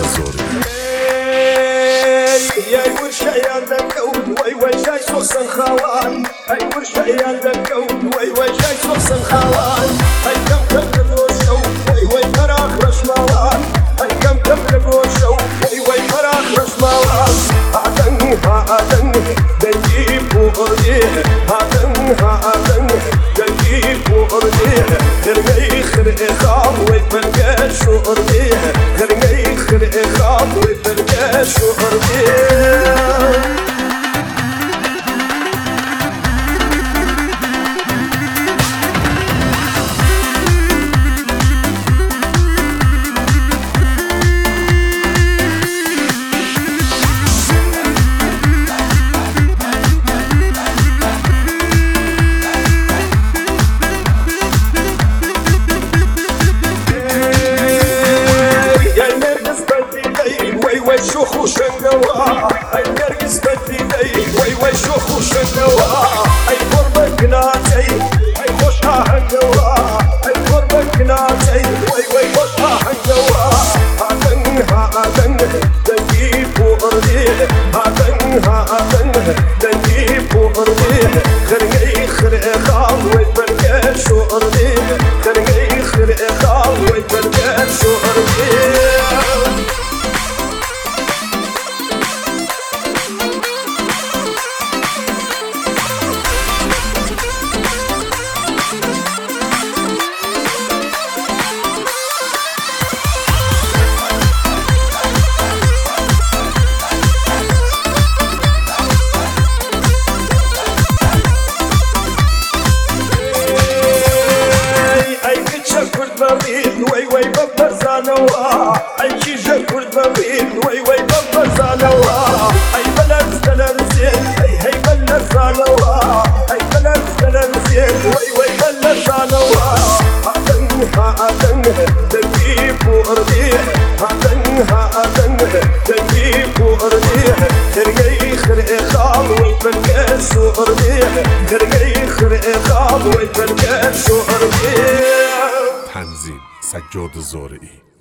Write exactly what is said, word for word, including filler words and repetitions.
زورقی. ای ورشایان دکود وای وای جای سوسن خوان ای ورشایان دکود وای وای جای سوسن خوان ای کم کم لبوشو وای وای فراخ رشموان ای کم کم لبوشو وای وای فراخ رشموان هادن هادن دنجی بوردی هادن هادن دنجی بوردی خرگی خرگی خام وای فرگی شوردی خرگی خرگی خام وای فرگی شوردی. شوخ وشنقوا اي نرقص بديدي وي وي شوخ وشنقوا اي قربك ناتي اي خوشها هنقوا اي قربك ناتي وي وي خوشها هنقوا هادن هادن دنجيب وردي هادن هادن دنجيب وردي خرقي خرقي خال وي فرقي شو ردي خرقي خرقي خال وي فرقي شو ردي. وي وي ببرزانوا اي شيشه كرد بغيد وي وي ببرزانوا اي بلد بلد زين اي هي بلد زانوا اي بلد بلد زين وي وي بلد زانوا هادن هادن دنجيب وردي هادن هادن دنجيب وردي خرقي خرقي خال ويفرقي شوردي خرقي خرقي خال ويفرقي شوردي. تنظیم سجاد زورقی.